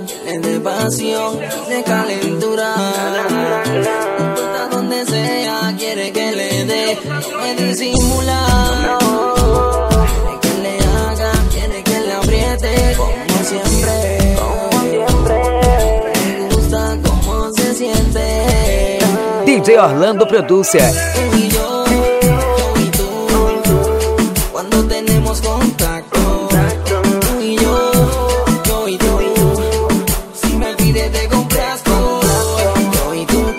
llene de pasión, de calentura. No importa donde sea, quiere que le dé, no me disimula. Quiere que le haga, quiere que le apriete, como siempre. Me gusta cómo se siente. DJ Orlando Producer. Tú y yo y tú, cuando tenemos contacto. Tú y yo y tú, si me pides te complazco. Yo y tú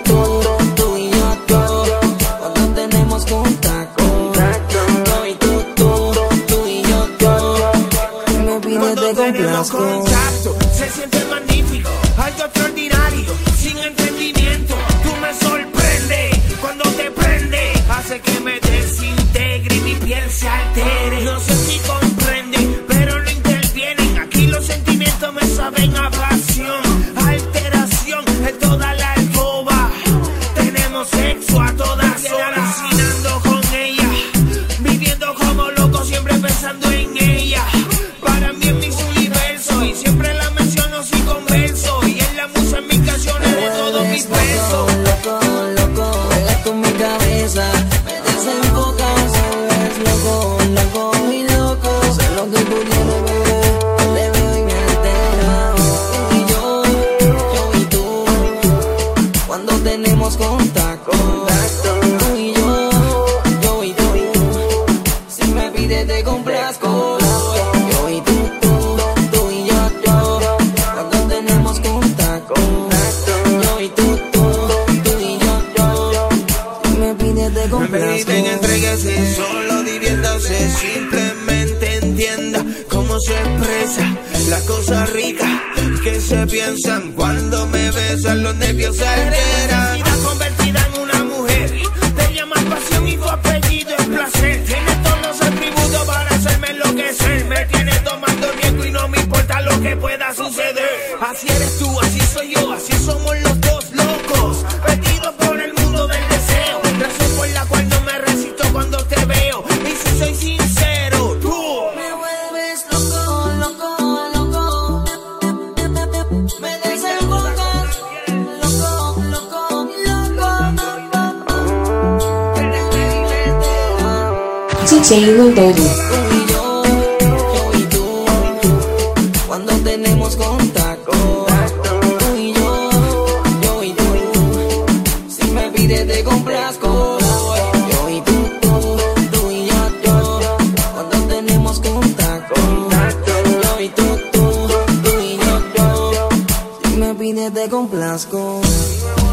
y yo, cuando tenemos contacto. Yo y tú y yo, si me pides te complazco. Se siente magnífico, algo extraordinario, sin entendimiento. Tú me sorprendes cuando te prende, hace que me desintegre y mi piel se altere. No sé si comprenden, pero no intervienen. Aquí los sentimientos me saben a pasión, alteración en toda la alcoba. Tenemos sexo a todas horas, alucinando con ella, viviendo como loco, siempre pensando en ella. Para mí es mi universo y siempre la menciono si converso. Y es la musa en mis canciones de todos mis besos. Loco, juegas con mi cabeza, me desenfocas, eres loco y loco. Sé lo que tú tienes, bebé, te veo y me altera. Tú y yo y tú, cuando tenemos contacto. Tú y yo y tú, si me pides te complazco. Yo y tú y yo, cuando tenemos contacto. Yo y tú y yo, si me pides te complazco. Baby, entréguese, solo diviértase, simplemente entienda cómo se expresa las cosas ricas que se piensan cuando me besan, los nervios se alteran. Convertida en una mujer, te llamas pasión y tu apellido es placer. Tienes todos los atributos para hacerme enloquecer. Me tienes tomando riesgo y no me importa lo que pueda suceder. Así eres tú, así soy yo, así somos los dos locos, perdidos por el mundo del deseo. Razón por la cual no me resisto cuando te veo. Y si soy sincero, tú Me vuelves loco, me desenfocas, loco. DJ Rodolfo. Tú y yo y tú, cuando tenemos contacto. Tú y yo y tú, si me pides te complazco. Yo y tú y yo, cuando tenemos contacto. Yo y tú y yo, si me pides te complazco.